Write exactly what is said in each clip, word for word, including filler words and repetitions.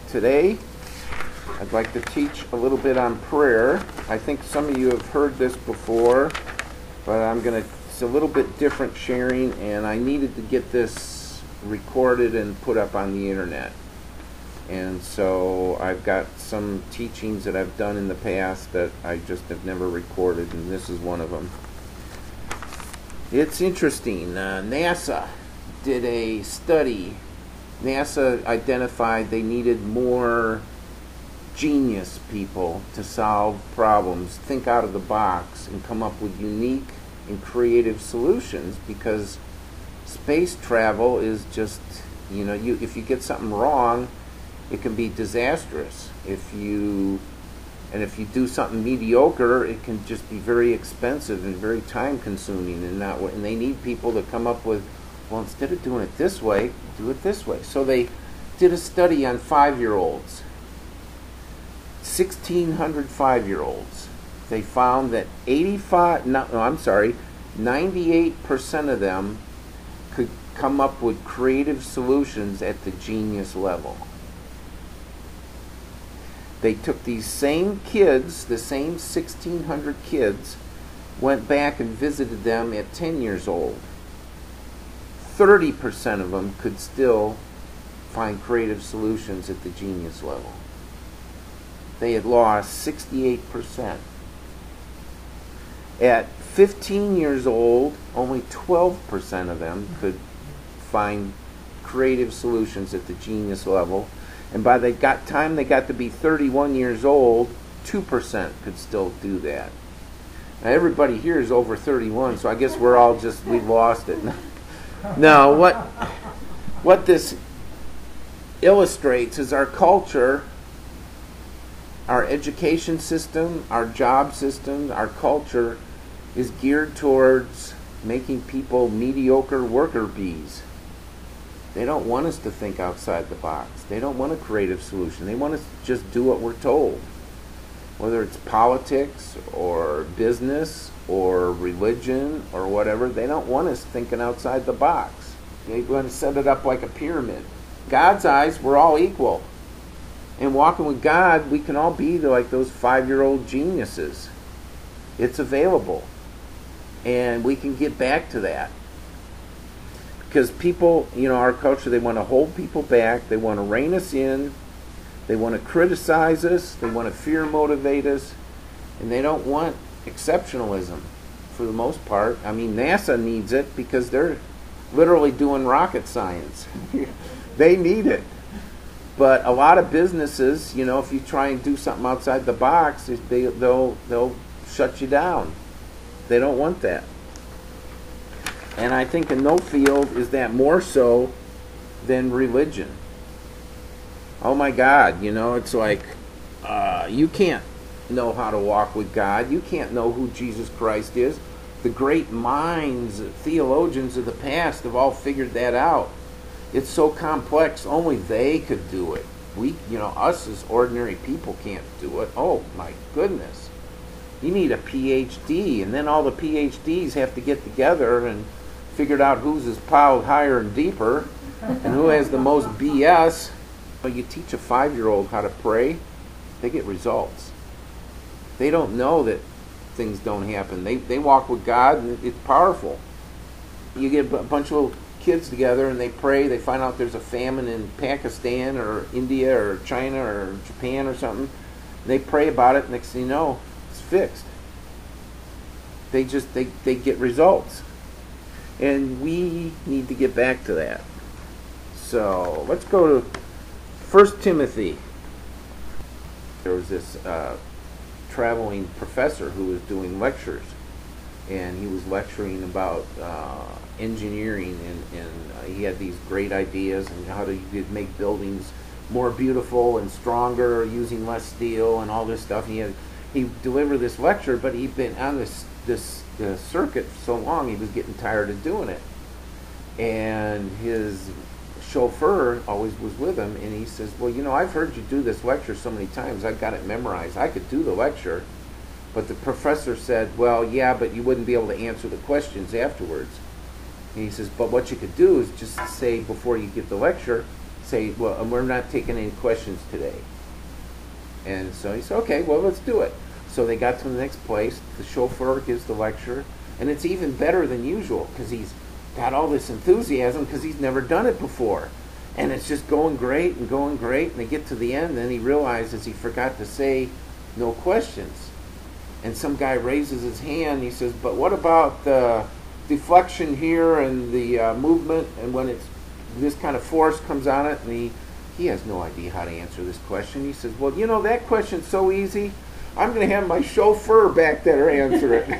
Today, I'd like to teach a little bit on prayer. I think some of you have heard this before, but I'm going to, it's a little bit different sharing, and I needed to get this recorded and put up on the internet. And so I've got some teachings that I've done in the past that I just have never recorded, and this is one of them. It's interesting. Uh, NASA did a study. NASA identified they needed more genius people to solve problems, think out of the box, and come up with unique and creative solutions, because space travel is just, you know, you if you get something wrong, it can be disastrous. If you and if you do something mediocre, it can just be very expensive and very time consuming, and not and they need people to come up with, well, instead of doing it this way, do it this way. So they did a study on five-year-olds, sixteen hundred five-year-olds. They found that eighty-five, no, no, I'm sorry, ninety-eight percent of them could come up with creative solutions at the genius level. They took these same kids, the same sixteen hundred kids, went back and visited them at ten years old. thirty percent of them could still find creative solutions at the genius level. They had lost sixty-eight percent. At fifteen years old, only twelve percent of them could find creative solutions at the genius level. And by the got time they got to be thirty-one years old, two percent could still do that. Now everybody here is over thirty-one, so I guess we're all just, we've lost it. No, what, what this illustrates is our culture, our education system, our job system, our culture is geared towards making people mediocre worker bees. They don't want us to think outside the box. They don't want a creative solution. They want us to just do what we're told. Whether it's politics or business or religion or whatever, they don't want us thinking outside the box. They want to set it up like a pyramid. God's eyes, we're all equal. And walking with God, we can all be like those five-year-old geniuses. It's available. And we can get back to that. Because people, you know, our culture, they want to hold people back. They want to rein us in. They want to criticize us. They want to fear motivate us. And they don't want exceptionalism for the most part. I mean, NASA needs it because they're literally doing rocket science. They need it. But a lot of businesses, you know, if you try and do something outside the box, they, they'll, they'll shut you down. They don't want that. And I think in no field is that more so than religion. Oh my God, you know, it's like uh, you can't know how to walk with God. You can't know who Jesus Christ is. The great minds, theologians of the past have all figured that out. It's so complex, only they could do it. We, you know, us as ordinary people can't do it. Oh my goodness. You need a P H D, and then all the P H Ds have to get together and figured out who's is piled higher and deeper and who has the most B S. But you teach a five-year-old how to pray, they get results. They don't know that things don't happen. They they walk with God, and it's powerful. You get a bunch of little kids together and they pray, they find out there's a famine in Pakistan or India or China or Japan or something. They pray about it, next thing you know, it's fixed. They just, they, they get results. And we need to get back to that. So let's go to First Timothy. There was this uh, traveling professor who was doing lectures, and he was lecturing about uh, engineering, and, and uh, he had these great ideas and how to make buildings more beautiful and stronger using less steel and all this stuff. And he had, he delivered this lecture, but he'd been on this this the circuit so long he was getting tired of doing it, and his chauffeur always was with him, and he says, well, you know, I've heard you do this lecture so many times, I've got it memorized, I could do the lecture. But the professor said, well, yeah, but you wouldn't be able to answer the questions afterwards. And he says, but what you could do is just say before you give the lecture, say, well, we're not taking any questions today. And so he said, okay, well, let's do it. So they got to the next place. The chauffeur gives the lecture, and it's even better than usual because he's got all this enthusiasm because he's never done it before. And it's just going great and going great, and they get to the end, and then he realizes he forgot to say no questions. And some guy raises his hand, and he says, but what about the deflection here and the uh, movement, and when it's this kind of force comes on it? And he, he has no idea how to answer this question. He says, well, you know, that question's so easy, I'm going to have my chauffeur back there answer it.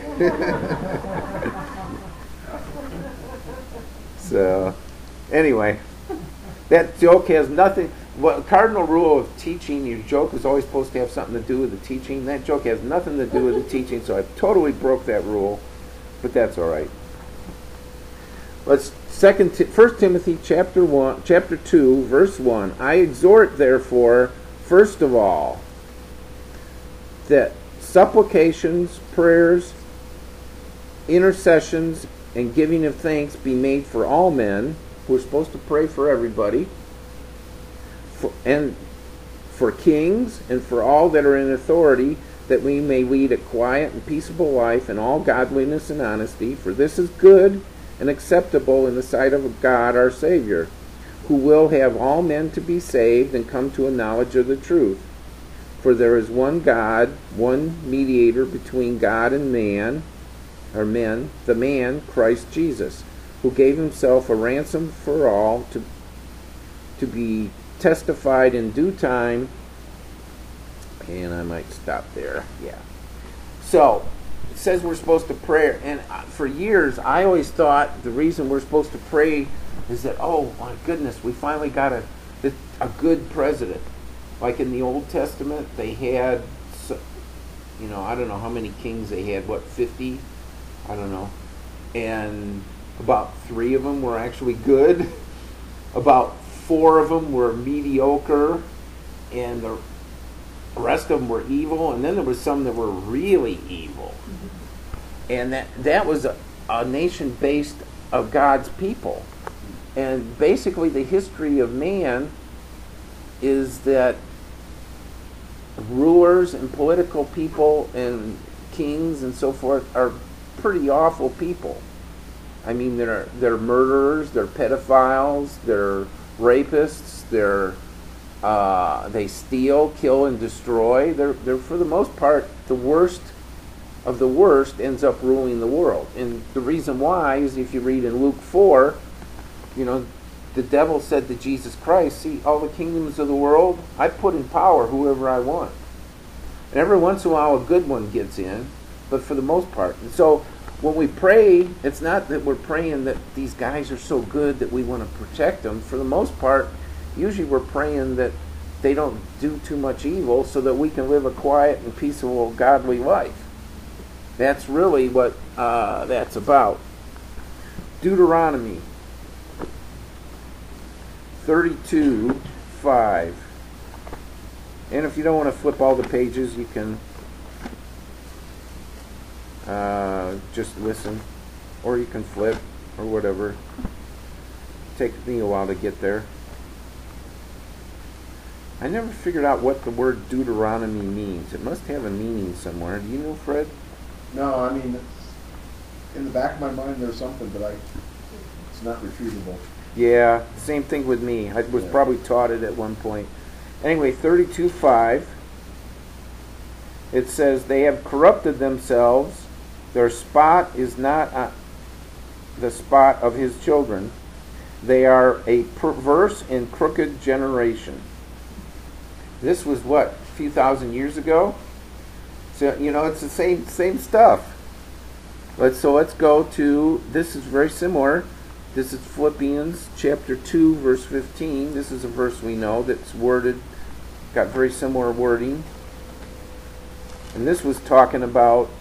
So, anyway, that joke has nothing, well, cardinal rule of teaching, your joke is always supposed to have something to do with the teaching. That joke has nothing to do with the teaching, so I totally broke that rule, but that's all right. Let's second First Timothy chapter one, chapter two, verse one. I exhort, therefore, first of all, that supplications, prayers, intercessions, and giving of thanks be made for all men. We're supposed to pray for everybody, for, and for kings, and for all that are in authority, that we may lead a quiet and peaceable life in all godliness and honesty. For this is good and acceptable in the sight of God our Savior, who will have all men to be saved and come to a knowledge of the truth. For there is one God, one mediator between God and man, or men, the man, Christ Jesus, who gave himself a ransom for all, to, to be testified in due time. And I might stop there. Yeah. So, it says we're supposed to pray. And for years, I always thought the reason we're supposed to pray is that, oh, my goodness, we finally got a, a good president. Like in the Old Testament, they had, you know, I don't know how many kings they had, what, fifty? I don't know. And about three of them were actually good. About four of them were mediocre. And the rest of them were evil. And then there was some that were really evil. Mm-hmm. And that, that was a, a nation based of God's people. And basically the history of man is that rulers and political people and kings and so forth are pretty awful people. I mean, they're they're murderers, they're pedophiles, they're rapists, they're uh, they steal, kill, and destroy. They're they're for the most part the worst of the worst ends up ruling the world. And the reason why is if you read in Luke four, you know, the devil said to Jesus Christ, see, all the kingdoms of the world, I put in power whoever I want. And every once in a while a good one gets in, but for the most part. And so when we pray, it's not that we're praying that these guys are so good that we want to protect them. For the most part, usually we're praying that they don't do too much evil so that we can live a quiet and peaceful, godly life. That's really what uh, that's about. Deuteronomy thirty-two five. And if you don't want to flip all the pages, you can uh, just listen, or you can flip, or whatever. Take me a while to get there. I never figured out what the word Deuteronomy means. It must have a meaning somewhere. Do you know, Fred? No, I mean, it's, in the back of my mind there's something, but I, it's not refutable. Yeah, same thing with me. I was Yeah. probably taught it at one point. Anyway, thirty-two five, it says, they have corrupted themselves. Their spot is not uh, the spot of his children. They are a perverse and crooked generation. This was what, a few thousand years ago? So, you know, it's the same same stuff. Let's, so let's go to, this is very similar. This is Philippians chapter two, verse fifteen. This is a verse we know that's worded, got very similar wording. And this was talking about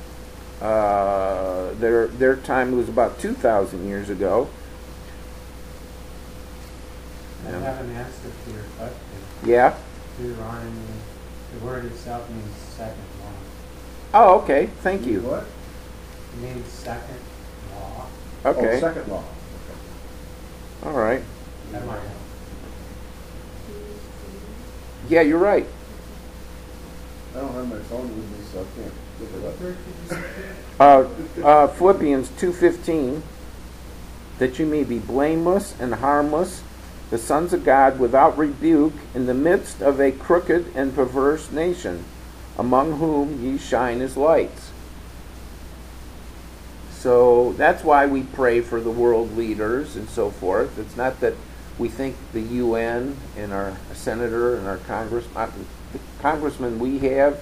uh, their their time was about two thousand years ago. I have an answer to your question. Yeah? Deuteronomy, the word itself means second law. Oh, okay. Thank you. What? It means second law. Okay. Oh, second law. All right. That might help. Yeah, you're right. I don't have my phone with me, so I can't look it up. Where did you say that? Uh, uh, Philippians two fifteen, that you may be blameless and harmless, the sons of God without rebuke, in the midst of a crooked and perverse nation, among whom ye shine as lights. So that's why we pray for the world leaders and so forth. It's not that we think the U N and our senator and our congress, uh, the congressman we have,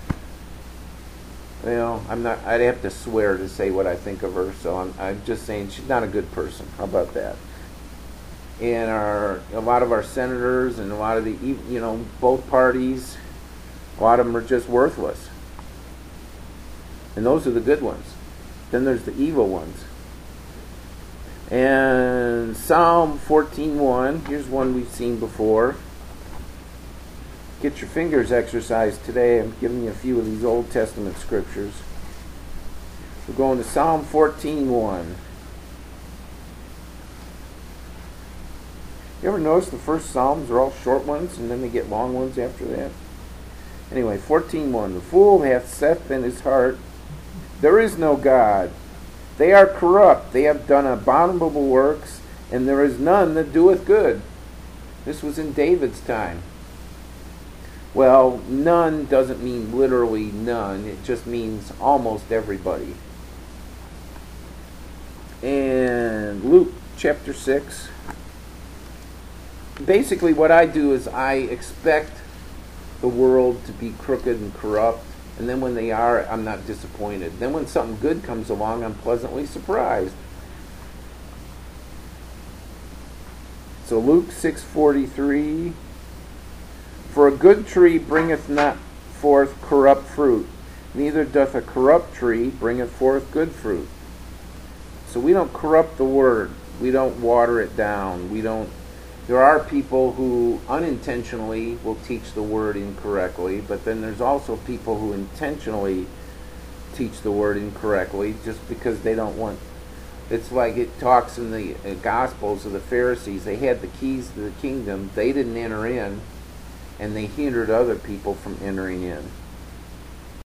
you know, I'm not, I'd have to swear to say what I think of her, so I'm, I'm just saying she's not a good person. How about that? And our, a lot of our senators and a lot of the, you know, both parties, a lot of them are just worthless. And those are the good ones. Then there's the evil ones. And Psalm fourteen one, here's one we've seen before. Get your fingers exercised today. I'm giving you a few of these Old Testament scriptures. We're going to Psalm fourteen one. You ever notice the first Psalms are all short ones and then they get long ones after that? Anyway, fourteen one. The fool hath said in his heart, there is no God. They are corrupt. They have done abominable works, and there is none that doeth good. This was in David's time. Well, none doesn't mean literally none. It just means almost everybody. And Luke chapter six. Basically what I do is I expect the world to be crooked and corrupt. And then when they are, I'm not disappointed. Then when something good comes along, I'm pleasantly surprised. So Luke six forty-three, for a good tree bringeth not forth corrupt fruit, neither doth a corrupt tree bringeth forth good fruit. So we don't corrupt the word. We don't water it down. We don't. There are people who unintentionally will teach the word incorrectly, but then there's also people who intentionally teach the word incorrectly just because they don't want. It's like it talks in the uh, Gospels of the Pharisees. They had the keys to the kingdom. They didn't enter in, and they hindered other people from entering in.